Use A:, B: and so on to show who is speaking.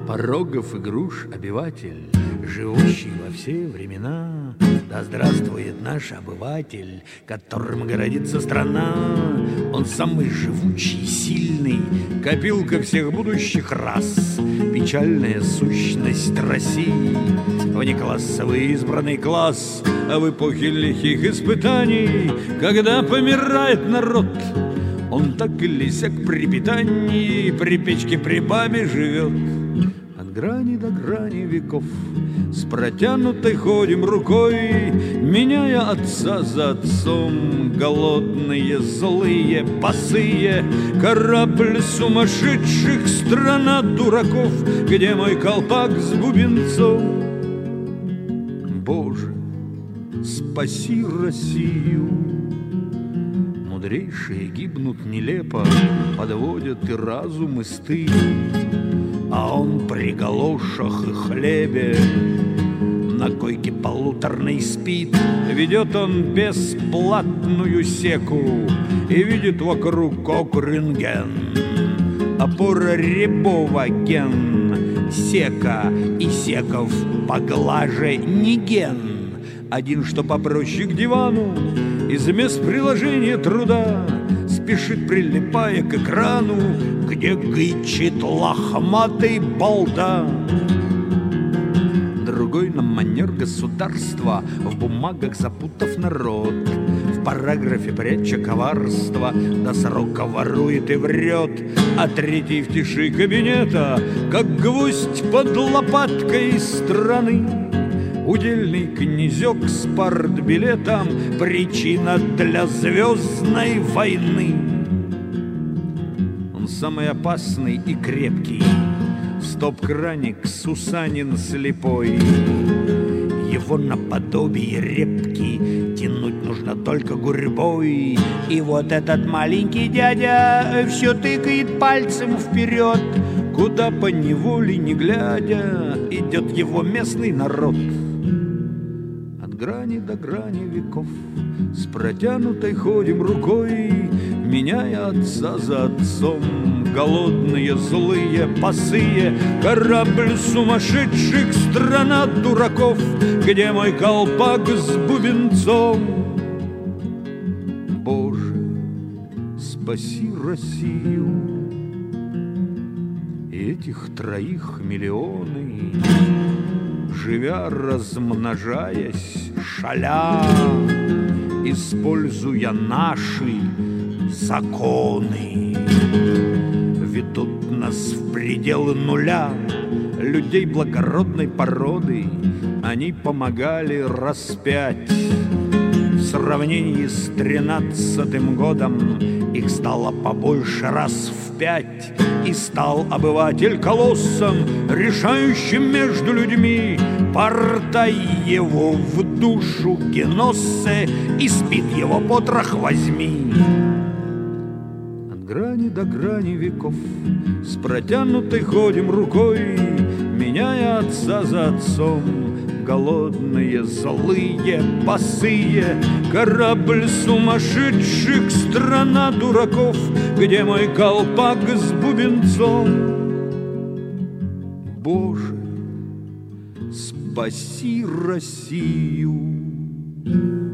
A: порогов и груш обиватель, живущий во все времена. Да здравствует наш обыватель, которым гордится страна. Он самый живучий, сильный, копилка всех будущих рас. Печальная сущность России, внеклассовый избранный класс. А в эпохе лихих испытаний, когда помирает народ, он так или сяк при питании, при печке, при бабе живет. От грани до грани веков с протянутой ходим рукой, меняя отца за отцом. Голодные, злые, босые, корабль сумасшедших, страна дураков, где мой колпак с бубенцом. Боже, спаси Россию! Мудрейшие гибнут нелепо, подводят и разум, и стыд. А он при галошах и хлебе на койке полуторной спит. Ведет он бесплатную секу и видит вокруг окренген. Опора Рябова ген, сека и секов поглаже не ген. Один, что попроще, к дивану, из мест приложения труда спешит, прилипая к экрану, где гычит лохматый балда. Другой на манер государства, в бумагах запутав народ, в параграфе пряча коварство, до срока ворует и врет. А третий в тиши кабинета, как гвоздь под лопаткой страны. Удельный князек с партбилетом, причина для звездной войны. Он самый опасный и крепкий, стоп-краник Сусанин слепой. Его наподобие репки тянуть нужно только гурьбой. И вот этот маленький дядя все тыкает пальцем вперед, куда поневоле не глядя идет его местный народ. От грани до грани веков с протянутой ходим рукой, меняя отца за отцом. Голодные, злые, босые, корабль сумасшедших, страна дураков, где мой колпак с бубенцом. Боже, спаси Россию! И этих троих миллионы, живя, размножаясь, шаля, используя наши законы, ведут нас в пределы нуля. Людей благородной породы они помогали распять. В сравнении с 13-м годом их стало побольше раз в 5. И стал обыватель колоссом, решающим между людьми. Портай его в душу Геноссе, и спит его потрох возьми. От грани до грани веков с протянутой ходим рукой, меняя отца за отцом. Голодные, злые, босые, корабль сумасшедших, страна дураков, где мой колпак с бубенцом. Боже, спаси Россию!